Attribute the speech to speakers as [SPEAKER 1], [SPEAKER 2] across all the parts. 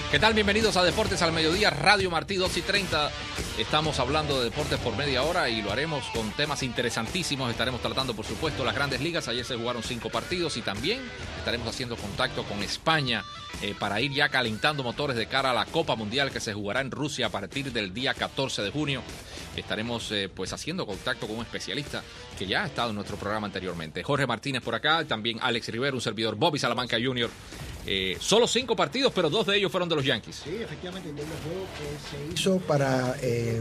[SPEAKER 1] ¿Qué tal? Bienvenidos a Deportes al Mediodía, Radio Martí 2:30. Estamos hablando de deportes por media hora y lo haremos con temas interesantísimos. Estaremos tratando, por supuesto, las grandes ligas. Ayer se jugaron 5 partidos y también estaremos haciendo contacto con España para ir ya calentando motores de cara a la Copa Mundial que se jugará en Rusia a partir del día 14 de junio. Estaremos pues haciendo contacto con un especialista que ya ha estado en nuestro programa anteriormente. Jorge Martínez por acá, también Alex Rivera, un servidor, Bobby Salamanca Jr. Solo 5 partidos, pero 2 de ellos fueron de los Yankees.
[SPEAKER 2] Sí, efectivamente, el doble juego que se hizo para,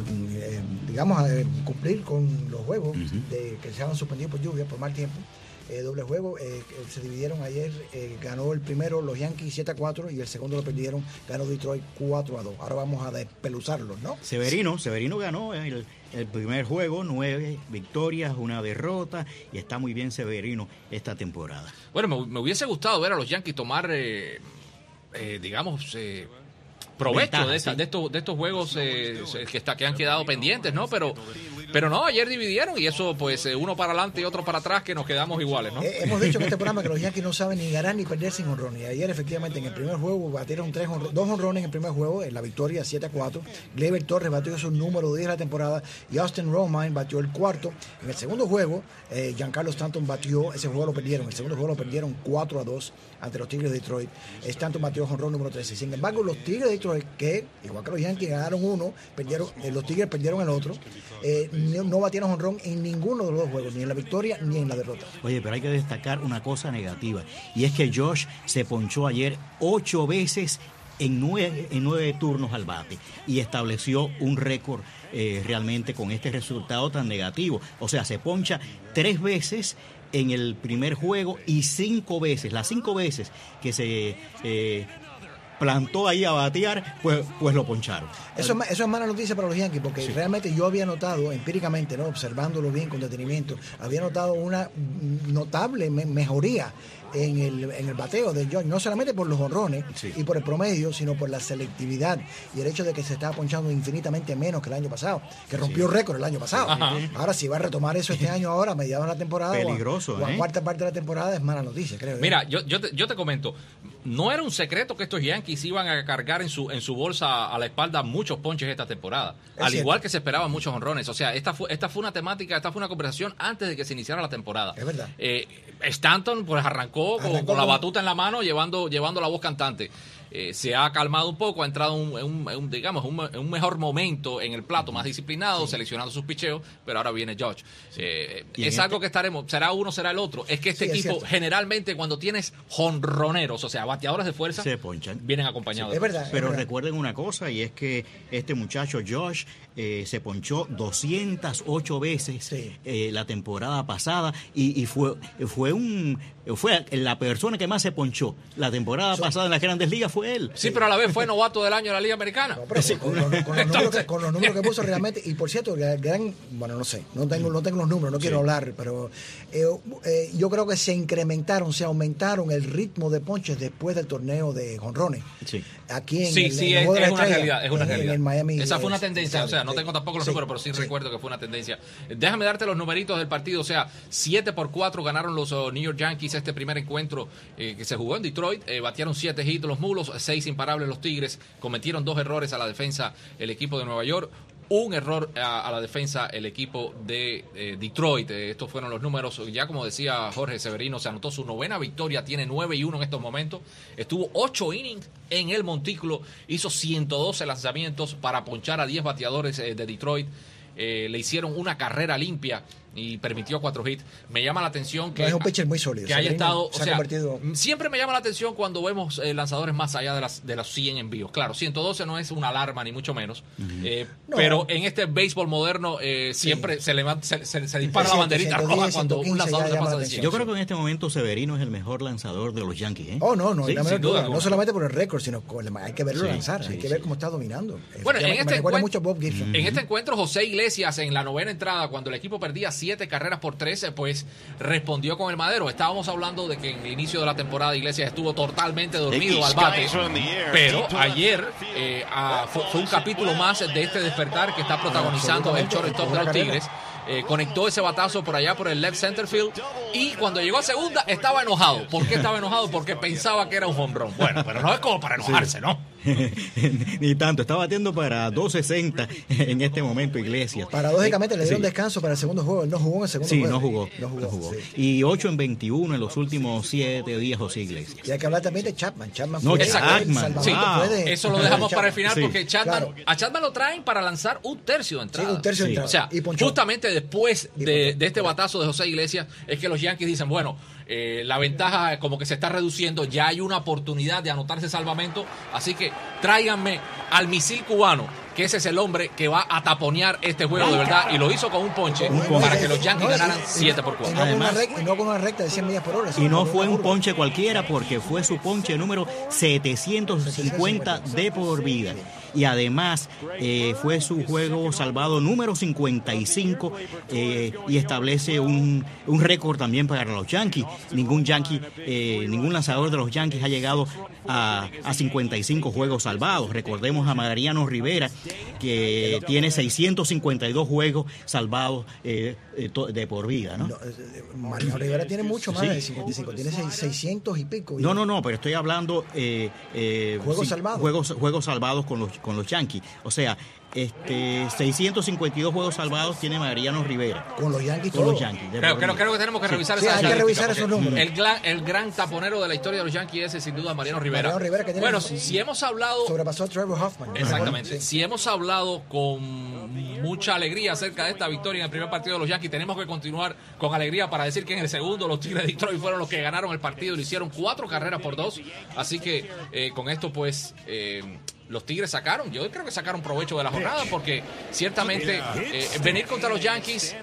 [SPEAKER 2] cumplir con los juegos que se habían suspendido por lluvia, por mal tiempo. Doble juego, se dividieron ayer, ganó el primero los Yankees 7-4 y el segundo lo perdieron, ganó Detroit 4-2. Ahora vamos a despeluzarlos, ¿no?
[SPEAKER 3] Severino ganó el primer juego, 9 victorias, 1 derrota, y está muy bien Severino esta temporada.
[SPEAKER 1] Bueno, me hubiese gustado ver a los Yankees tomar, provecho de estos juegos que han quedado pendientes, ¿no? Pero no, ayer dividieron y eso, pues, uno para adelante y otro para atrás, que nos quedamos iguales, ¿no?
[SPEAKER 2] Hemos dicho en este programa que los Yankees no saben ni ganar ni perder sin jonrones. Y ayer, efectivamente, en el primer juego batieron 2 jonrones en el primer juego, en la victoria 7-4. Gleyber Torres batió su número 10 de la temporada y Austin Romine batió el cuarto. En el segundo juego, Giancarlo Stanton batió, ese juego lo perdieron. El segundo juego lo perdieron 4-2 ante los Tigres de Detroit. Stanton batió jonrón número 13. Sin embargo, los Tigres de Detroit, que igual que los Yankees ganaron uno, los Tigres perdieron el otro, no batieron jonrón en ninguno de los 2 juegos, ni en la victoria ni en la derrota.
[SPEAKER 3] Oye, pero hay que destacar una cosa negativa, y es que Josh se ponchó ayer 8 veces en 9 turnos al bate y estableció un récord realmente con este resultado tan negativo. O sea, se poncha 3 veces en el primer juego y 5 veces, las 5 veces que se plantó ahí a batear, pues lo poncharon.
[SPEAKER 2] Eso es mala noticia para los Yankees, porque sí, realmente yo había notado empíricamente, ¿no?, observándolo bien con detenimiento, había notado una notable mejoría en el bateo de Josh, no solamente por los jonrones y por el promedio, sino por la selectividad y el hecho de que se estaba ponchando infinitamente menos que el año pasado, que rompió récord el año pasado. Ajá. Ahora, si va a retomar eso este año ahora, a mediados de la temporada,
[SPEAKER 3] peligroso,
[SPEAKER 2] o a cuarta parte de la temporada, es mala noticia, creo.
[SPEAKER 1] Mira, yo te comento, no era un secreto que estos Yankees iban a cargar en su bolsa a la espalda muchos ponches esta temporada, al igual que se esperaban muchos jonrones. O sea, esta fue una temática, esta fue una conversación antes de que se iniciara la temporada. Es verdad. Stanton pues arrancó con la batuta en la mano, llevando la voz cantante. Se ha calmado un poco, ha entrado en un mejor momento en el plato, más disciplinado, seleccionando sus picheos, pero ahora viene Josh. Es algo que estaremos, será uno, será el otro. Es que este equipo, generalmente, cuando tienes jonroneros, o sea, bateadores de fuerza,
[SPEAKER 3] se ponchan,
[SPEAKER 1] vienen acompañados.
[SPEAKER 2] Es verdad.
[SPEAKER 3] Pero recuerden una cosa, y es que este muchacho Josh se ponchó 208 veces la temporada pasada y fue la persona que más se ponchó la temporada pasada en las Grandes Ligas fue él.
[SPEAKER 1] Sí, pero a la vez fue novato del año de la Liga Americana.
[SPEAKER 2] No, pero con los números que puso realmente, y por cierto, bueno, no sé, no tengo los números, no quiero hablar, pero yo creo que se aumentaron el ritmo de ponches después del torneo de jonrones.
[SPEAKER 3] Sí.
[SPEAKER 2] Aquí en
[SPEAKER 1] es una realidad.
[SPEAKER 2] En el Miami.
[SPEAKER 1] Esa fue una tendencia, o sea, no tengo tampoco los números, pero sí recuerdo que fue una tendencia. Déjame darte los numeritos del partido, o sea, 7-4 ganaron los New York Yankees este primer encuentro que se jugó en Detroit. Batearon 7 hits los Mulos, 6 imparables los Tigres, cometieron 2 errores a la defensa el equipo de Nueva York, un error a la defensa el equipo de Detroit. Estos fueron los números. Ya como decía Jorge, Severino se anotó su 9ª victoria, tiene 9-1 en estos momentos, estuvo 8 innings en el montículo, hizo 112 lanzamientos para ponchar a 10 bateadores de Detroit. Le hicieron una carrera limpia y permitió 4 hits. Me llama la atención que
[SPEAKER 2] es un pitcher muy sólido,
[SPEAKER 1] que haya estado, siempre me llama la atención cuando vemos lanzadores más allá de los 100 envíos. Claro, 112 no es una alarma ni mucho menos, pero en este béisbol moderno siempre se dispara la banderita roja cuando un lanzador se pasa de 100.
[SPEAKER 3] Yo creo que en este momento Severino es el mejor lanzador de los Yankees,
[SPEAKER 2] no,
[SPEAKER 1] sí, sin duda,
[SPEAKER 2] no solamente por el récord, sino hay que verlo lanzar, hay que ver cómo está dominando.
[SPEAKER 1] Bueno,
[SPEAKER 2] mucho Bob Gibson.
[SPEAKER 1] En este encuentro, José Iglesias, en la 9ª entrada, cuando el equipo perdía 7 carreras por 13, pues respondió con el madero. Estábamos hablando de que en el inicio de la temporada Iglesias estuvo totalmente dormido al bate, pero ayer fue un capítulo más de este despertar que está protagonizando el shortstop de los Tigres. conectó ese batazo por allá por el left center field, y cuando llegó a segunda estaba enojado. ¿Por qué estaba enojado? Porque pensaba que era un home run. Bueno, pero no es como para enojarse, ¿no?
[SPEAKER 3] Ni tanto, está batiendo para 260 en este momento Iglesias.
[SPEAKER 2] Paradójicamente le dieron descanso para el segundo juego. Él no jugó en el segundo juego.
[SPEAKER 3] No jugó. Sí. Y 8 en 21 en los últimos 7 días José Iglesias.
[SPEAKER 2] Y hay que hablar también de Chapman.
[SPEAKER 1] Eso lo dejamos para el final, porque Chapman,
[SPEAKER 2] claro.
[SPEAKER 1] A Chapman lo traen para lanzar un tercio de entrada.
[SPEAKER 2] Sí, un tercio de entrada.
[SPEAKER 1] O sea, justamente después de este batazo de José Iglesias es que los Yankees dicen, bueno, la ventaja como que se está reduciendo, ya hay una oportunidad de anotarse salvamento, así que tráiganme al misil cubano, que ese es el hombre que va a taponear este juego de verdad, y lo hizo con un ponche para que los Yankees ganaran 7-4.
[SPEAKER 2] Además, y no con una recta de 100 millas por hora.
[SPEAKER 3] Y no fue un ponche cualquiera, porque fue su ponche número 750 de por vida. Y además fue su juego salvado número 55 y establece un récord también para los Yankees. Ningún lanzador de los Yankees ha llegado a 55 juegos salvados. Recordemos a Mariano Rivera, que tiene 652 juegos salvados de por vida, ¿no?
[SPEAKER 2] Mariano Rivera tiene mucho más de 55, tiene 600 y pico.
[SPEAKER 3] No, pero estoy hablando
[SPEAKER 2] juegos salvados.
[SPEAKER 3] Juegos salvados con los Yankees. O sea, 652 juegos salvados tiene Mariano Rivera.
[SPEAKER 2] Con los Yankees.
[SPEAKER 3] Creo
[SPEAKER 1] que tenemos que revisar
[SPEAKER 2] esa hay que revisar esos números.
[SPEAKER 1] El gran taponero de la historia de los Yankees es sin duda Mariano Rivera.
[SPEAKER 2] Que
[SPEAKER 1] bueno, si hemos hablado...
[SPEAKER 2] Sobrepasó a Trevor Hoffman.
[SPEAKER 1] Exactamente. Si hemos hablado con mucha alegría acerca de esta victoria en el primer partido de los Yankees, tenemos que continuar con alegría para decir que en el segundo los Tigres de Detroit fueron los que ganaron el partido y lo hicieron 4-2. Así que con esto pues... los Tigres yo creo que sacaron provecho de la jornada, porque ciertamente venir contra los Yankees,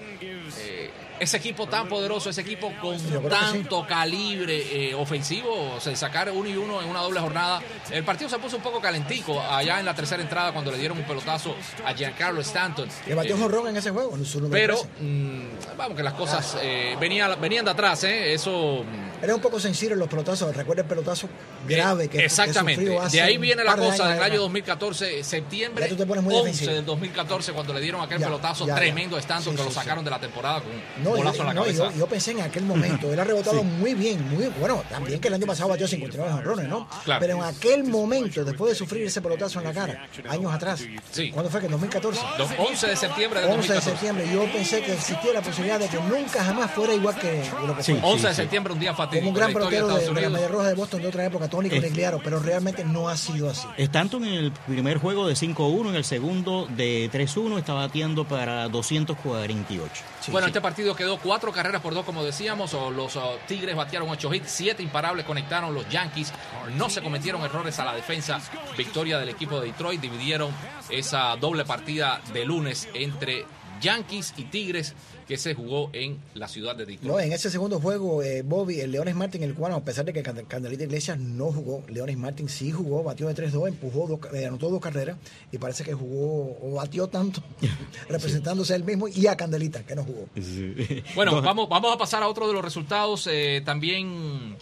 [SPEAKER 1] ese equipo tan poderoso, ese equipo con tanto calibre ofensivo, o sea, sacar 1-1 en una doble jornada. El partido se puso un poco calentico allá en la tercera entrada cuando le dieron un pelotazo a Giancarlo Stanton.
[SPEAKER 2] Que batió un jonrón en ese juego.
[SPEAKER 1] Pero vamos, que las cosas venían de atrás, eso...
[SPEAKER 2] Era un poco sencillo los pelotazos. Recuerda el pelotazo grave que
[SPEAKER 1] exactamente.
[SPEAKER 2] Que
[SPEAKER 1] de ahí viene la cosa del año 2014, septiembre 11 del 2014, cuando le dieron aquel pelotazo tremendo a Stanton, que lo sacaron de la temporada con un golazo en la cabeza.
[SPEAKER 2] Yo pensé en aquel momento, él ha rebotado muy bien, bueno, también que el año pasado batió 59 jonrones, ¿no?
[SPEAKER 1] Claro.
[SPEAKER 2] Pero en aquel momento, después de sufrir ese pelotazo en la cara, años atrás, ¿cuándo fue? ¿Que en 2014?
[SPEAKER 1] 11 de septiembre de
[SPEAKER 2] 11 de septiembre, yo pensé que existía la posibilidad de que nunca jamás fuera igual que lo que fue.
[SPEAKER 1] 11 de septiembre, un día fatídico.
[SPEAKER 2] Como un gran pelotero de la Media Roja de Boston de otra época, Tony Conigliaro, pero realmente no ha sido así.
[SPEAKER 3] Stanton en el primer juego de 5-1, en el segundo de 3-1, está batiendo para 248.
[SPEAKER 1] Bueno, este partido quedó 4-2, como decíamos. Los Tigres batearon 8 hits, 7 imparables conectaron los Yankees. No se cometieron errores a la defensa. Victoria del equipo de Detroit. Dividieron esa doble partida de lunes entre Yankees y Tigres, que se jugó en la ciudad de Detroit.
[SPEAKER 2] No, en ese segundo juego, Bobby, el Leones Martin, el cubano, a pesar de que Candelita Iglesias no jugó, Leones Martin sí jugó, batió de 3-2, anotó 2 carreras, y parece que jugó, o batió tanto, representándose a él mismo y a Candelita, que no jugó.
[SPEAKER 3] Sí.
[SPEAKER 1] Bueno, vamos a pasar a otro de los resultados. También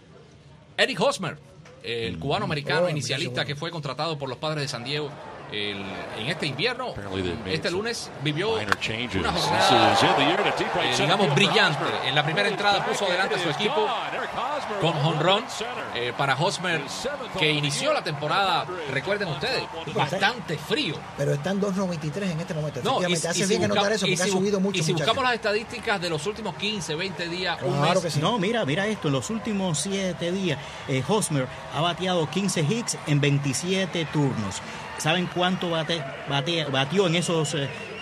[SPEAKER 1] Eric Hosmer, el cubano-americano inicialista que fue contratado por los Padres de San Diego en este invierno, este lunes vivió una jornada, digamos, brillante. En la primera entrada puso adelante a su equipo con jonrón para Hosmer, que inició la temporada, recuerden ustedes, bastante frío.
[SPEAKER 2] Pero están 2.93 en este momento.
[SPEAKER 1] No,
[SPEAKER 2] hace bien anotar eso, porque ha subido mucho.
[SPEAKER 1] Y si buscamos las estadísticas de los últimos 15, 20 días, un mes.
[SPEAKER 2] Que sí.
[SPEAKER 3] No, mira esto, en los últimos 7 días, Hosmer ha bateado 15 hits en 27 turnos. ¿Saben cuánto batió en esos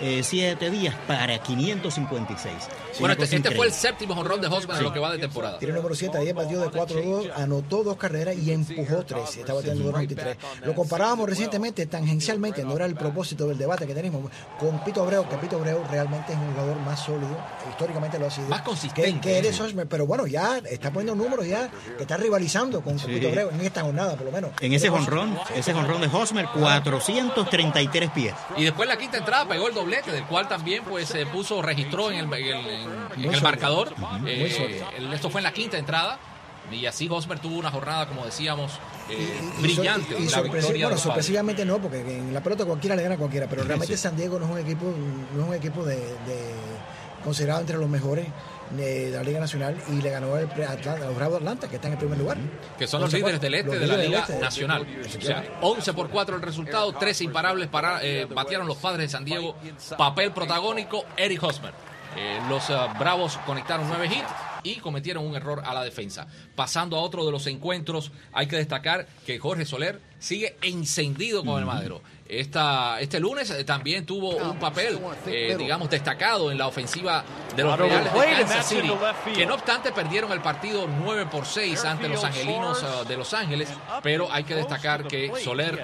[SPEAKER 3] 7 días? Para 556.
[SPEAKER 1] Bueno, este fue el séptimo jonrón de Hosmer en lo que va de temporada.
[SPEAKER 2] Tiene el número 7, ayer batió de 4-2, anotó 2 carreras y empujó 3. Está bateando 2.93. Lo comparábamos recientemente, tangencialmente, no era el propósito del debate que tenemos, con Pito Abreu, que Pito Abreu realmente es un jugador más sólido, históricamente lo ha sido.
[SPEAKER 1] Más consistente.
[SPEAKER 2] Que eres Hosmer, pero bueno, ya está poniendo números, ya que está rivalizando con Pito Abreu en esta jornada, por lo menos.
[SPEAKER 3] En ese jonrón de Hosmer, 433 pies.
[SPEAKER 1] Y después la quinta entrada pegó el doblete, del cual también pues registró en el marcador. Esto fue en la quinta entrada. Y así Hosmer tuvo una jornada, como decíamos, brillante.
[SPEAKER 2] Y
[SPEAKER 1] la victoria de los
[SPEAKER 2] sorpresivamente no, porque en la pelota cualquiera le gana a cualquiera, pero realmente San Diego no es un equipo de considerado entre los mejores de la Liga Nacional, y le ganó a los Bravos de Atlanta, que están en el primer lugar.
[SPEAKER 1] Que son los líderes del este de la Liga Nacional. O sea, 11-4 el resultado, 13 imparables batearon los Padres de San Diego. Papel protagónico, Eric Hosmer. Los Bravos conectaron 9 hits y cometieron un error a la defensa. Pasando a otro de los encuentros, hay que destacar que Jorge Soler sigue encendido con el madero. Este lunes también tuvo un papel, digamos, destacado en la ofensiva de los Reales de Kansas City, que no obstante perdieron el partido 9-6 ante los Angelinos de Los Ángeles, pero hay que destacar que Soler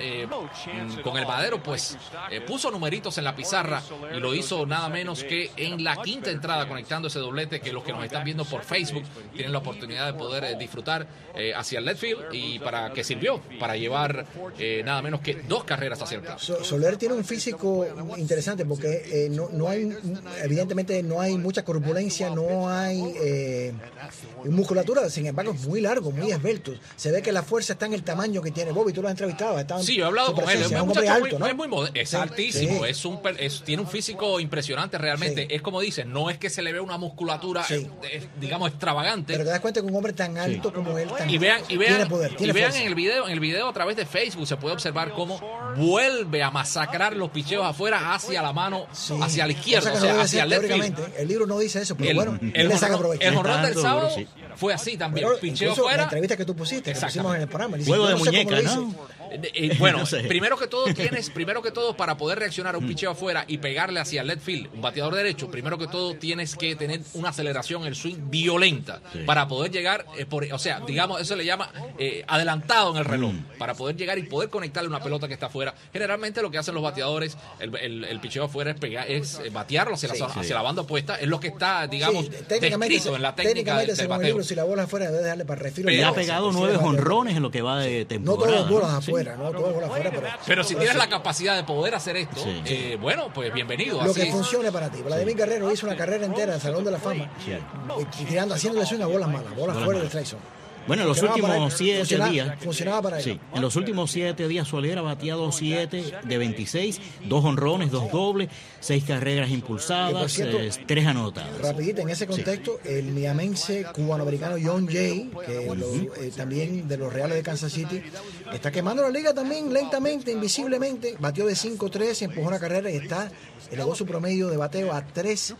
[SPEAKER 1] con el madero pues puso numeritos en la pizarra y lo hizo nada menos que en la quinta entrada, conectando ese doblete que los que nos están viendo por Facebook tienen la oportunidad de poder disfrutar hacia el left field, y para que sirvió para llevar nada menos que 2 carreras hacia el plato.
[SPEAKER 2] Soler tiene un físico interesante porque no hay, evidentemente no hay mucha corpulencia, no hay musculatura, sin embargo es muy largo, muy esbelto. Se ve que la fuerza está en el tamaño que tiene. Bobby, tú lo has entrevistado.
[SPEAKER 1] Sí, yo he hablado con él. Es un muchacho
[SPEAKER 2] alto, ¿no?
[SPEAKER 1] es altísimo, tiene un físico impresionante realmente. Es como dicen, no es que se le ve una musculatura, digamos, extravagante.
[SPEAKER 2] Pero te das cuenta que un hombre tan alto como él
[SPEAKER 1] tiene
[SPEAKER 2] poder,
[SPEAKER 1] y vean en el video a través de Facebook se puede observar cómo vuelve a masacrar los picheos afuera hacia la mano, hacia la izquierda, o sea, hacia el left field.
[SPEAKER 2] El libro no dice eso, pero bueno, él le saca provecho.
[SPEAKER 1] El jonrón del sábado fue así también, picheo afuera.
[SPEAKER 2] La entrevista que tú pusiste, que pusimos en el programa.
[SPEAKER 3] Juego de muñeca, ¿no?
[SPEAKER 1] Bueno, primero que todo, para poder reaccionar a un picheo afuera y pegarle hacia el left field, un bateador derecho, primero que todo tienes que tener una aceleración en el swing violenta para poder llegar, o sea, digamos, eso le llama adelantado en el reloj, para poder llegar y poder conectarle una pelota que está afuera. Generalmente lo que hacen los bateadores, el picheo afuera es batearlo hacia la banda opuesta, es lo que está, digamos, descrito en la técnica del bateo.
[SPEAKER 2] Si la bola afuera, debe darle para refilo.
[SPEAKER 3] Y ha pegado 9 jonrones en lo que va de temporada.
[SPEAKER 2] No todas las bolas afuera, no todas las bolas afuera.
[SPEAKER 1] Pero si tienes la capacidad de poder hacer esto, bueno, pues bienvenido.
[SPEAKER 2] Lo que funcione para ti. Vladimir Guerrero hizo una carrera entera en el Salón de la Fama, haciéndole swing a bolas malas, bolas fuera de strike zone.
[SPEAKER 3] Bueno, en los últimos 7 días.
[SPEAKER 2] Funcionaba para él.
[SPEAKER 3] Sí, en los últimos 7 días Soler ha bateado 7 de 26, 2 honrones, 2 dobles, 6 carreras impulsadas, cierto, 3 anotadas.
[SPEAKER 2] Rapidito, en ese contexto, el miamense cubanoamericano John Jay, que también de los Reales de Kansas City, está quemando la liga también lentamente, invisiblemente. Batió de 5-3, empujó una carrera y elevó su promedio de bateo a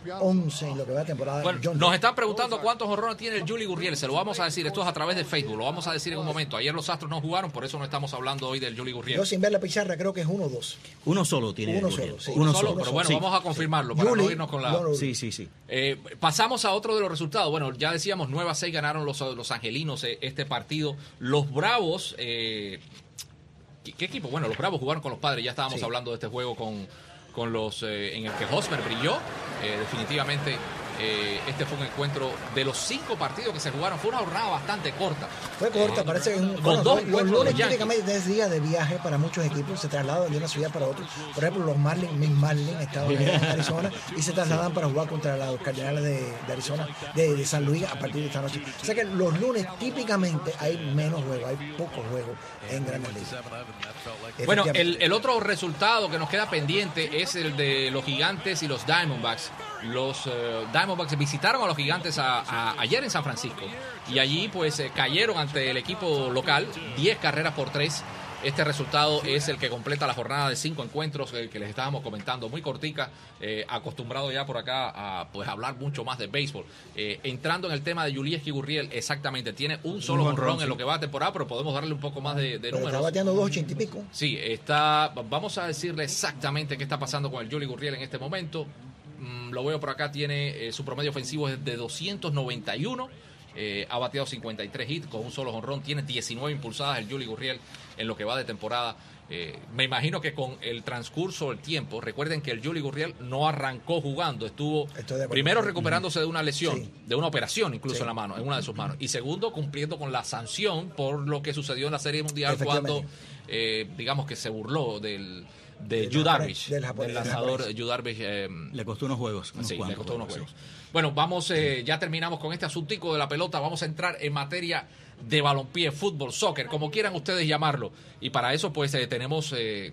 [SPEAKER 2] 3-11 en lo que va de temporada.
[SPEAKER 1] Bueno, nos están preguntando cuántos honrones tiene el Yuli Gurriel. Se lo vamos a decir, esto es a través de Facebook, lo vamos a decir en un momento. Ayer los Astros no jugaron, por eso no estamos hablando hoy del Yuli Gurriel.
[SPEAKER 2] Yo sin ver la pizarra creo que es 1 o 2.
[SPEAKER 3] Uno solo tiene.
[SPEAKER 2] Uno solo, sí.
[SPEAKER 1] Uno solo, pero bueno, vamos a confirmarlo para no irnos con la...
[SPEAKER 3] Sí.
[SPEAKER 1] Pasamos a otro de los resultados. Bueno, ya decíamos, 9-6 ganaron los angelinos este partido. Los Bravos... ¿Qué equipo? Bueno, los Bravos jugaron con los Padres. Ya estábamos hablando de este juego con los en el que Hosmer brilló. Definitivamente este fue un encuentro de los 5 partidos que se jugaron. Fue una jornada bastante corta.
[SPEAKER 2] Fue corta, parece que los lunes típicamente es día de viaje para muchos equipos. Se trasladan de una ciudad para otra. Por ejemplo, los Marlins estaban en Arizona y se trasladan para jugar contra los Cardenales de Arizona, de San Luis a partir de esta noche. O sea que los lunes típicamente hay menos juegos, hay pocos juegos en Grandes Ligas.
[SPEAKER 1] Bueno, el otro resultado que nos queda pendiente es el de los Gigantes y los Diamondbacks. Los Diamondbacks visitaron a los Gigantes ayer en San Francisco y allí pues cayeron ante el equipo local 10 carreras por 3. Este resultado es el que completa la jornada de 5 encuentros que les estábamos comentando, muy cortica, acostumbrado ya por acá a pues hablar mucho más de béisbol. Entrando en el tema de Yulieski Gurriel, exactamente, tiene un solo jonrón en lo que va a temporada, pero podemos darle un poco más de números.
[SPEAKER 2] Está bateando 2.80 y pico.
[SPEAKER 1] Sí, vamos a decirle exactamente qué está pasando con el Yuli Gurriel en este momento. Lo veo por acá, tiene su promedio ofensivo es de 291, ha bateado 53 hits con un solo jonrón, tiene 19 impulsadas el Yuli Gurriel en lo que va de temporada. Me imagino que con el transcurso del tiempo, recuerden que el Yuli Gurriel no arrancó jugando, estuvo primero recuperándose de una lesión, de una operación incluso en la mano, en una de sus manos, y segundo cumpliendo con la sanción por lo que sucedió en la Serie Mundial cuando digamos que se burló de Yu Darvish, del lanzador Yu Darvish.
[SPEAKER 3] Le costó unos juegos.
[SPEAKER 1] Le costó unos juegos. Bueno, vamos, ya terminamos con este asuntico de la pelota. Vamos a entrar en materia de balompié, fútbol, soccer, como quieran ustedes llamarlo. Y para eso pues tenemos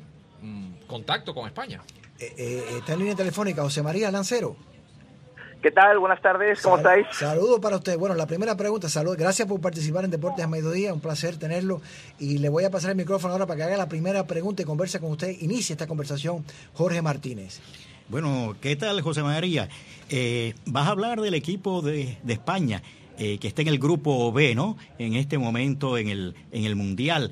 [SPEAKER 1] contacto con España.
[SPEAKER 2] Está en línea telefónica José María Lancero.
[SPEAKER 4] ¿Qué tal? Buenas tardes, ¿cómo estáis?
[SPEAKER 2] Saludos para usted. Bueno, la primera pregunta, salud. Gracias por participar en Deportes a Mediodía, un placer tenerlo. Y le voy a pasar el micrófono ahora para que haga la primera pregunta y converse con usted. Inicie esta conversación, Jorge Martínez.
[SPEAKER 3] Bueno, ¿qué tal, José María? Vas a hablar del equipo de España, que está en el grupo B, ¿no? En este momento en el Mundial.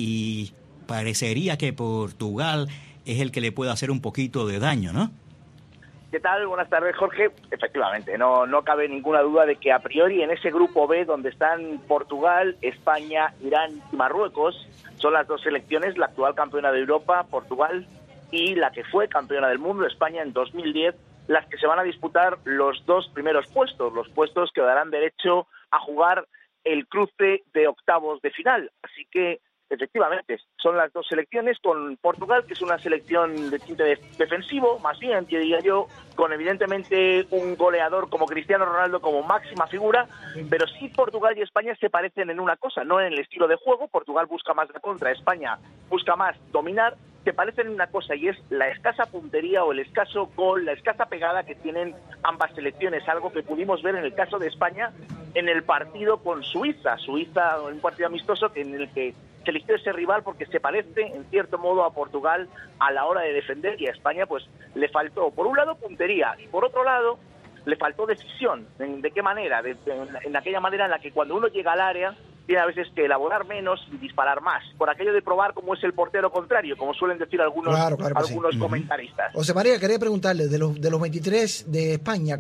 [SPEAKER 3] Y parecería que Portugal es el que le puede hacer un poquito de daño, ¿no?
[SPEAKER 4] ¿Qué tal? Buenas tardes, Jorge. Efectivamente, no cabe ninguna duda de que a priori en ese grupo B, donde están Portugal, España, Irán y Marruecos, son las dos selecciones, la actual campeona de Europa, Portugal, y la que fue campeona del mundo, España, en 2010, las que se van a disputar los dos primeros puestos, los puestos que darán derecho a jugar el cruce de octavos de final. Así que, efectivamente, son las dos selecciones, con Portugal, que es una selección de tinte defensivo, más bien, diría yo, con evidentemente un goleador como Cristiano Ronaldo como máxima figura, pero sí Portugal y España se parecen en una cosa, no en el estilo de juego. Portugal busca más la contra, España busca más dominar. Se parecen en una cosa, y es la escasa puntería o el escaso gol, la escasa pegada que tienen ambas selecciones, algo que pudimos ver en el caso de España en el partido con Suiza, un partido amistoso en el que se eligió ese rival porque se parece en cierto modo a Portugal a la hora de defender, y a España pues le faltó, por un lado, puntería, y por otro lado le faltó decisión. ¿De qué manera? En aquella manera en la que cuando uno llega al área tiene a veces que elaborar menos y disparar más, por aquello de probar cómo es el portero contrario, como suelen decir algunos comentaristas.
[SPEAKER 2] José María, quería preguntarle, de los 23 de España,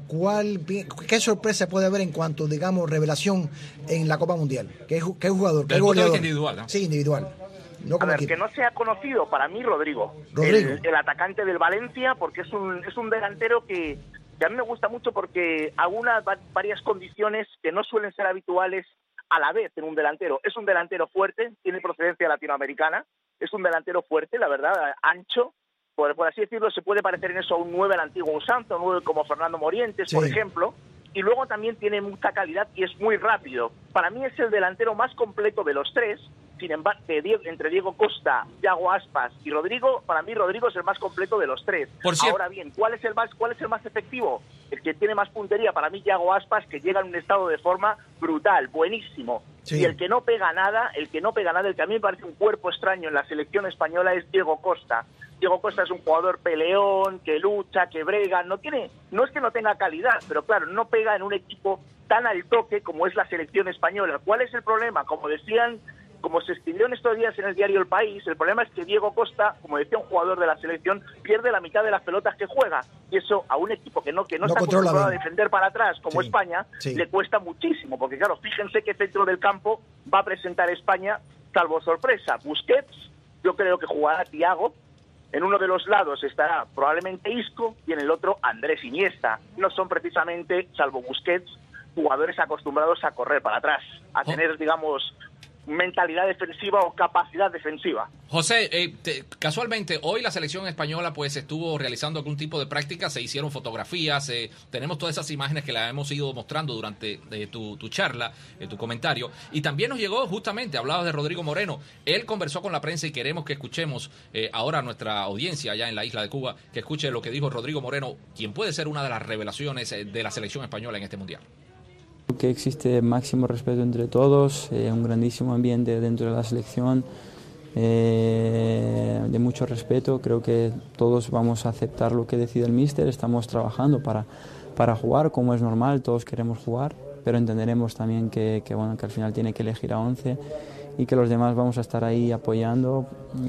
[SPEAKER 2] ¿qué sorpresa puede haber en cuanto, digamos, revelación en la Copa Mundial? ¿Qué jugador? ¿Qué goleador?
[SPEAKER 1] Individual, ¿no?
[SPEAKER 2] Sí, individual. No,
[SPEAKER 4] a ver, que no se ha conocido, para mí, Rodrigo. El atacante del Valencia, porque es un delantero que a mí me gusta mucho, porque varias condiciones que no suelen ser habituales a la vez en un delantero. Es un delantero fuerte, tiene procedencia latinoamericana, es un delantero fuerte, la verdad, ancho, por así decirlo. Se puede parecer en eso a un 9 al antiguo Usanto, un 9 como Fernando Morientes, sí, por ejemplo, y luego también tiene mucha calidad y es muy rápido. Para mí es el delantero más completo de los tres. Sin embargo, entre Diego Costa, Yago Aspas y Rodrigo, para mí Rodrigo es el más completo de los tres. Ahora bien, ¿cuál es el más efectivo? El que tiene más puntería, para mí, Yago Aspas, que llega en un estado de forma brutal, buenísimo. Sí. Y el que no pega nada, el que a mí me parece un cuerpo extraño en la selección española, es Diego Costa. Diego Costa es un jugador peleón, que lucha, que brega, no es que no tenga calidad, pero claro, no pega en un equipo tan al toque como es la selección española. ¿Cuál es el problema? Como se escribió en estos días en el diario El País, el problema es que Diego Costa, como decía un jugador de la selección, pierde la mitad de las pelotas que juega, y eso a un equipo que no está acostumbrado a defender para atrás como España, le cuesta muchísimo, porque claro, fíjense qué centro del campo va a presentar España, salvo sorpresa. Busquets, yo creo que jugará Thiago, en uno de los lados estará probablemente Isco y en el otro Andrés Iniesta. No son precisamente, salvo Busquets, jugadores acostumbrados a correr para atrás, a tener, digamos, mentalidad defensiva o capacidad defensiva.
[SPEAKER 1] José, casualmente hoy la selección española pues estuvo realizando algún tipo de práctica, se hicieron fotografías, tenemos todas esas imágenes que las hemos ido mostrando durante tu charla, tu comentario, y también nos llegó justamente, hablabas de Rodrigo Moreno, él conversó con la prensa y queremos que escuchemos ahora a nuestra audiencia allá en la isla de Cuba, que escuche lo que dijo Rodrigo Moreno, quien puede ser una de las revelaciones de la selección española en este Mundial.
[SPEAKER 5] Que existe máximo respeto entre todos, un grandísimo ambiente dentro de la selección, de mucho respeto. Creo que todos vamos a aceptar lo que decide el míster. Estamos trabajando para jugar, como es normal, todos queremos jugar, pero entenderemos también que al final tiene que elegir a 11 y que los demás vamos a estar ahí apoyando,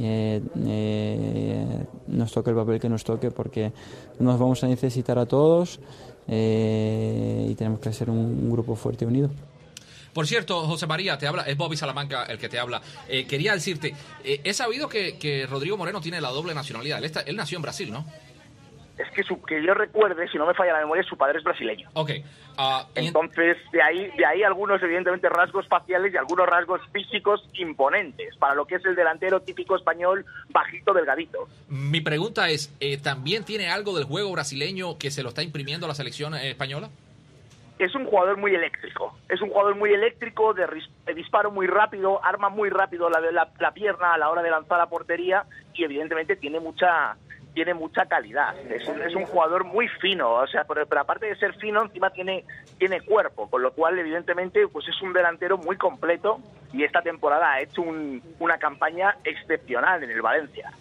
[SPEAKER 5] nos toque el papel que nos toque, porque nos vamos a necesitar a todos. Y tenemos que ser un grupo fuerte y unido.
[SPEAKER 1] Por cierto, José María, te habla, es Bobby Salamanca el que te habla. Quería decirte, he sabido que Rodrigo Moreno tiene la doble nacionalidad. Él nació en Brasil, ¿no?
[SPEAKER 4] Es que yo recuerde, si no me falla la memoria, su padre es brasileño.
[SPEAKER 1] Okay.
[SPEAKER 4] Entonces, de ahí algunos, evidentemente, rasgos faciales y algunos rasgos físicos imponentes para lo que es el delantero típico español, bajito, delgadito.
[SPEAKER 1] Mi pregunta es, ¿también tiene algo del juego brasileño que se lo está imprimiendo la selección española?
[SPEAKER 4] es un jugador muy eléctrico. Es un jugador muy eléctrico, de disparo muy rápido, arma muy rápido la pierna a la hora de lanzar a portería y evidentemente tiene mucha calidad. Es un jugador muy fino, o sea, pero aparte de ser fino, encima tiene cuerpo, con lo cual evidentemente pues es un delantero muy completo y esta temporada ha hecho una campaña excepcional en el Valencia.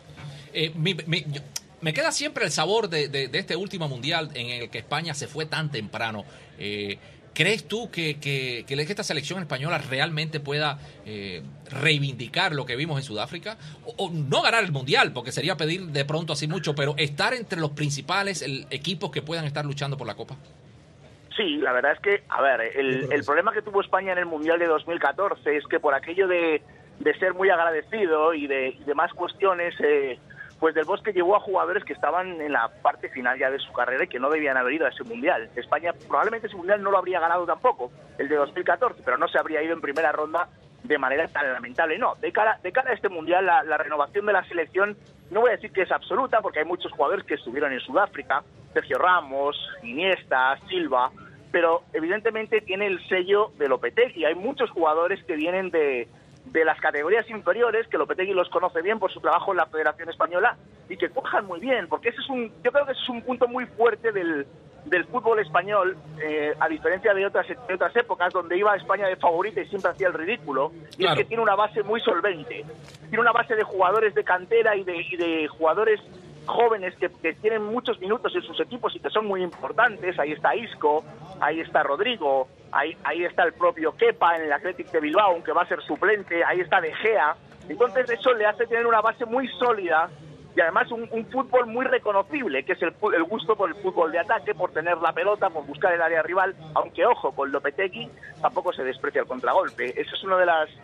[SPEAKER 1] Me queda siempre el sabor de este último mundial en el que España se fue tan temprano. ¿Crees tú que esta selección española realmente pueda reivindicar lo que vimos en Sudáfrica? O no ganar el mundial, porque sería pedir de pronto así mucho, pero estar entre los principales equipos que puedan estar luchando por la Copa.
[SPEAKER 4] Sí, la verdad es que, a ver, el problema que tuvo España en el Mundial de 2014 es que por aquello de ser muy agradecido y de más cuestiones, pues Del Bosque llevó a jugadores que estaban en la parte final ya de su carrera y que no debían haber ido a ese Mundial. España probablemente ese Mundial no lo habría ganado tampoco, el de 2014, pero no se habría ido en primera ronda de manera tan lamentable. No, de cara a este Mundial, la renovación de la selección, no voy a decir que es absoluta, porque hay muchos jugadores que estuvieron en Sudáfrica, Sergio Ramos, Iniesta, Silva, pero evidentemente tiene el sello de Lopetegui. Hay muchos jugadores que vienen de las categorías inferiores, que Lopetegui los conoce bien por su trabajo en la Federación Española y que cuajan muy bien, porque yo creo que ese es un punto muy fuerte del fútbol español, a diferencia de otras épocas donde iba a España de favorita y siempre hacía el ridículo. Y claro, es que tiene una base muy solvente, tiene una base de jugadores de cantera y de jugadores jóvenes que tienen muchos minutos en sus equipos y que son muy importantes. Ahí está Isco, ahí está Rodrigo, ahí está el propio Kepa en el Athletic de Bilbao, aunque va a ser suplente, ahí está De Gea. Entonces eso le hace tener una base muy sólida y además un fútbol muy reconocible, que es el gusto por el fútbol de ataque, por tener la pelota, por buscar el área rival, aunque ojo, con Lopetegui tampoco se desprecia el contragolpe. Ese es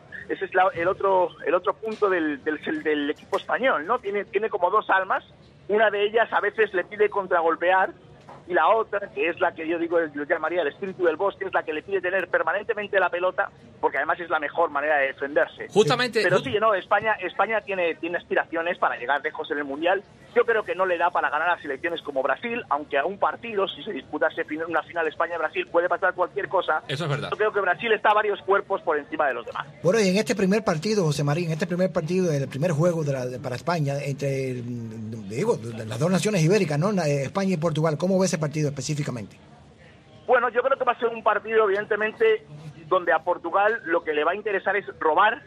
[SPEAKER 4] el otro punto del equipo español, ¿no? Tiene como dos almas, una de ellas a veces le pide contragolpear y la otra, que es la que yo digo, yo llamaría el espíritu del Bosque, es la que le pide tener permanentemente la pelota, porque además es la mejor manera de defenderse.
[SPEAKER 1] Justamente.
[SPEAKER 4] Pero sí, no, España tiene aspiraciones para llegar lejos en el Mundial. Yo creo que no le da para ganar a selecciones como Brasil, aunque a un partido, si se disputase una final España-Brasil, puede pasar cualquier cosa.
[SPEAKER 1] Eso es verdad.
[SPEAKER 4] Yo creo que Brasil está a varios cuerpos por encima de los demás.
[SPEAKER 2] Bueno, y en este primer partido, José María, el primer juego para España, entre las dos naciones ibéricas, ¿no? España y Portugal, ¿cómo ves ese partido específicamente?
[SPEAKER 4] Bueno, yo creo que va a ser un partido, evidentemente, donde a Portugal lo que le va a interesar es robar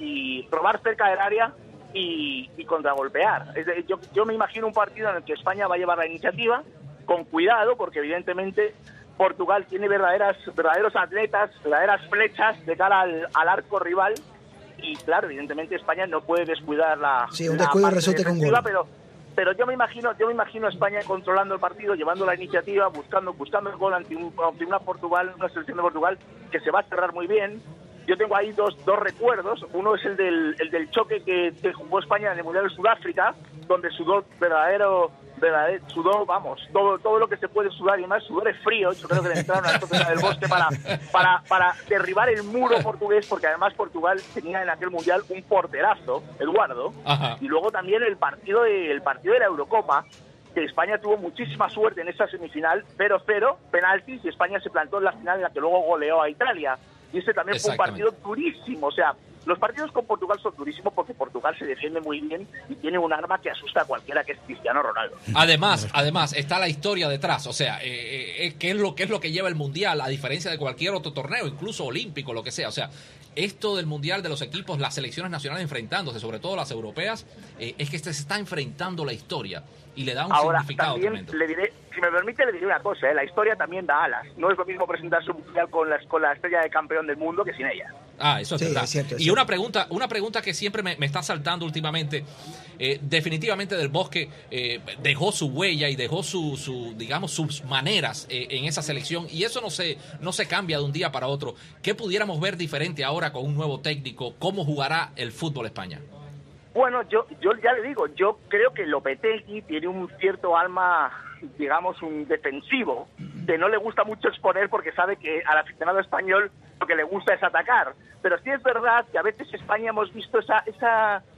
[SPEAKER 4] cerca del área y contragolpear. Yo me imagino un partido en el que España va a llevar la iniciativa con cuidado, porque evidentemente Portugal tiene verdaderos atletas, verdaderas flechas de cara al arco rival y claro, evidentemente España no puede descuidar
[SPEAKER 2] un descuido resulta con gol.
[SPEAKER 4] Pero yo me imagino a España controlando el partido, llevando la iniciativa, buscando el gol ante una selección de Portugal que se va a cerrar muy bien. Yo tengo ahí dos recuerdos. Uno es el del choque que jugó España en el Mundial de Sudáfrica, donde sudó sudó, vamos, todo lo que se puede sudar y más, sudores fríos. Yo creo que le entraron a la Del Bosque para derribar el muro portugués, porque además Portugal tenía en aquel Mundial un porterazo, Eduardo. Ajá. Y luego también el partido de la Eurocopa, que España tuvo muchísima suerte en esa semifinal, 0-0, penaltis, y España se plantó en la final en la que luego goleó a Italia. Y ese también fue un partido durísimo. O sea, los partidos con Portugal son durísimos porque Portugal se defiende muy bien y tiene un arma que asusta a cualquiera, que es Cristiano Ronaldo.
[SPEAKER 1] Además está la historia detrás. O sea, ¿qué es lo que lleva el Mundial a diferencia de cualquier otro torneo, incluso olímpico, lo que sea? O sea, esto del Mundial de los equipos, las selecciones nacionales enfrentándose, sobre todo las europeas, es que se está enfrentando la historia y le da un significado tremendo.
[SPEAKER 4] Le diré, si me permite, le diré una cosa, la historia también da alas. No es lo mismo presentarse un Mundial con la estrella de campeón del mundo que sin ella.
[SPEAKER 1] Eso es verdad. Es cierto. Y una pregunta que siempre me está saltando últimamente. Definitivamente Del Bosque dejó su huella y dejó sus maneras en esa selección, y eso no se cambia de un día para otro. ¿Qué pudiéramos ver diferente ahora con un nuevo técnico? ¿Cómo jugará el fútbol España?
[SPEAKER 4] Bueno, yo ya le digo, yo creo que Lopetegui tiene un cierto alma, digamos, un defensivo, que no le gusta mucho exponer porque sabe que al aficionado español lo que le gusta es atacar. Pero sí es verdad que a veces España hemos visto esa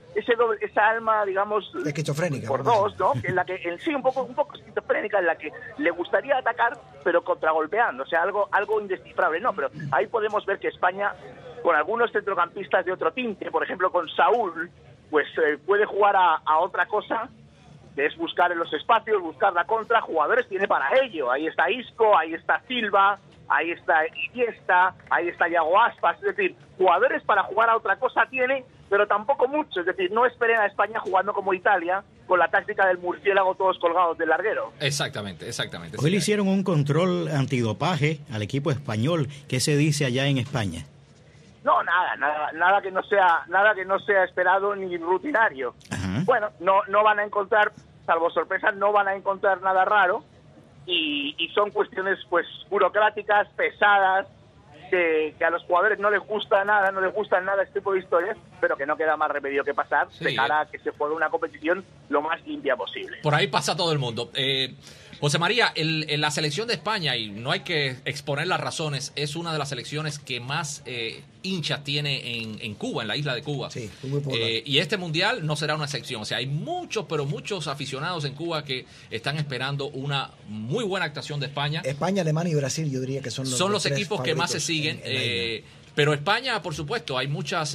[SPEAKER 4] esa alma, digamos,
[SPEAKER 2] esquizofrénica
[SPEAKER 4] por dos, ¿no? En la que sí, un poco esquizofrénica, en la que le gustaría atacar, pero contragolpeando, o sea, algo indescifrable. No, pero ahí podemos ver que España, con algunos centrocampistas de otro tinte, por ejemplo con Saúl, pues puede jugar a otra cosa, que es buscar en los espacios, buscar la contra. Jugadores tiene para ello. Ahí está Isco, ahí está Silva, ahí está Iniesta, ahí está Iago Aspas. Es decir, jugadores para jugar a otra cosa tiene, pero tampoco mucho. Es decir, no esperen a España jugando como Italia, con la táctica del murciélago todos colgados del larguero.
[SPEAKER 1] Exactamente.
[SPEAKER 3] Hoy le hicieron un control antidopaje al equipo español. ¿Qué se dice allá en España?
[SPEAKER 4] No, nada que no sea esperado ni rutinario.
[SPEAKER 3] Ajá.
[SPEAKER 4] Bueno, no van a encontrar, salvo sorpresa, no van a encontrar nada raro, y son cuestiones pues burocráticas, pesadas, que a los jugadores no les gusta nada este tipo de historias, pero que no queda más remedio que pasar de cara a que se juegue una competición lo más limpia posible.
[SPEAKER 1] Por ahí pasa todo el mundo. José María, la selección de España, y no hay que exponer las razones, es una de las selecciones que más hinchas tiene en Cuba, en la isla de Cuba.
[SPEAKER 2] Sí, muy popular.
[SPEAKER 1] Y este mundial no será una excepción. O sea, hay muchos aficionados en Cuba que están esperando una muy buena actuación de España.
[SPEAKER 2] España, Alemania y Brasil, yo diría que son los
[SPEAKER 1] equipos que más se siguen. Pero España, por supuesto, hay muchas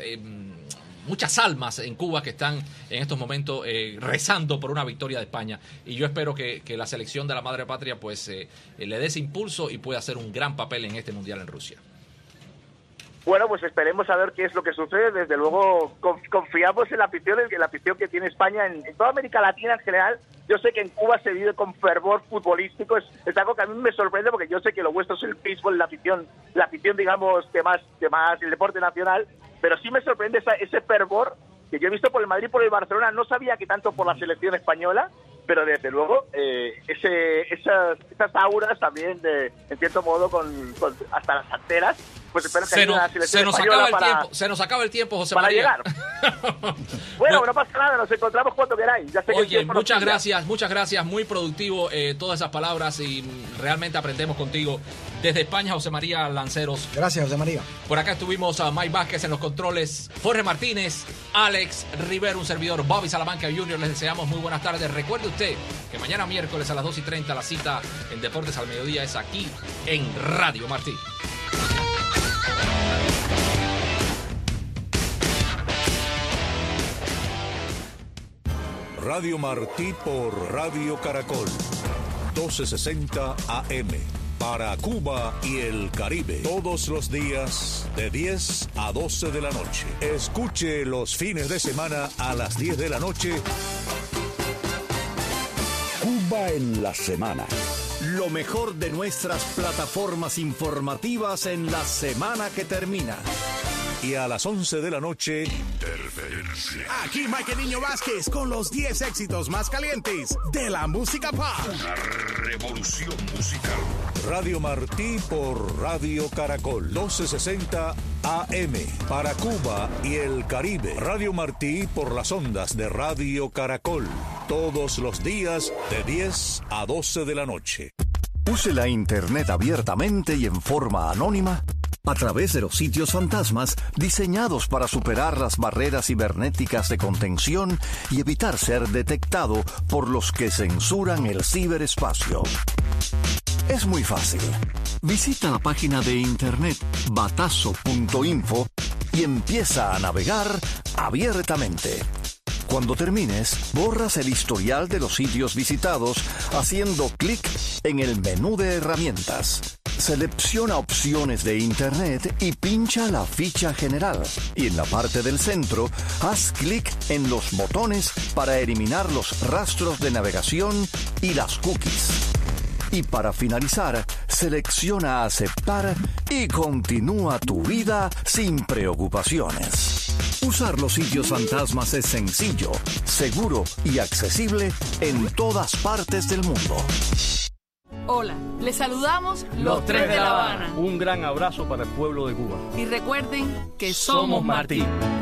[SPEAKER 1] almas en Cuba que están en estos momentos rezando por una victoria de España, y yo espero que la selección de la madre patria pues le dé ese impulso y pueda hacer un gran papel en este mundial en Rusia.
[SPEAKER 4] Bueno, pues esperemos a ver qué es lo que sucede. Desde luego confiamos en la afición que tiene España en toda América Latina en general. Yo sé que en Cuba se vive con fervor futbolístico, es algo que a mí me sorprende, porque yo sé que lo vuestro es el béisbol, la afición digamos que más el deporte nacional, pero sí me sorprende ese fervor que yo he visto por el Madrid, por el Barcelona. No sabía que tanto por la selección española, pero desde luego esas auras también, en cierto modo, con hasta las anteras, pues espero que haya una selección española
[SPEAKER 1] se nos acaba el tiempo, José
[SPEAKER 4] para
[SPEAKER 1] María.
[SPEAKER 4] llegar. Bueno, no pasa nada, nos encontramos cuando queráis. Ya sé que
[SPEAKER 1] Oye, muchas gracias, muy productivo todas esas palabras, y realmente aprendemos contigo. Desde España, José María Lanceros.
[SPEAKER 2] Gracias, José María.
[SPEAKER 1] Por acá estuvimos a Mike Vázquez en los controles, Jorge Martínez, Alex Rivero, un servidor, Bobby Salamanca Jr. Les deseamos muy buenas tardes. Recuerde usted que mañana miércoles a las 2:30 la cita en Deportes al Mediodía es aquí en Radio Martí.
[SPEAKER 6] Radio Martí por Radio Caracol, 1260 AM. Para Cuba y el Caribe, todos los días de 10 a 12 de la noche. Escuche los fines de semana a las 10 de la noche. Cuba en la semana.
[SPEAKER 7] Lo mejor de nuestras plataformas informativas en la semana que termina.
[SPEAKER 6] Y a las 11 de la noche, Interferencia.
[SPEAKER 8] Aquí Mike Niño Vázquez con los 10 éxitos más calientes de la música pop.
[SPEAKER 6] Una revolución musical. Radio Martí por Radio Caracol, 1260 AM. Para Cuba y el Caribe. Radio Martí por las ondas de Radio Caracol. Todos los días de 10 a 12 de la noche.
[SPEAKER 7] Use la internet abiertamente y en forma anónima a través de los sitios fantasmas diseñados para superar las barreras cibernéticas de contención y evitar ser detectado por los que censuran el ciberespacio. Es muy fácil. Visita la página de internet batazo.info y empieza a navegar abiertamente. Cuando termines, borras el historial de los sitios visitados haciendo clic en el menú de herramientas. Selecciona opciones de Internet y pincha la ficha general. Y en la parte del centro, haz clic en los botones para eliminar los rastros de navegación y las cookies. Y para finalizar, selecciona aceptar y continúa tu vida sin preocupaciones. Usar los sitios fantasmas es sencillo, seguro y accesible en todas partes del mundo.
[SPEAKER 9] Hola, les saludamos los tres de La Habana.
[SPEAKER 10] Un gran abrazo para el pueblo de Cuba.
[SPEAKER 9] Y recuerden que somos Martí.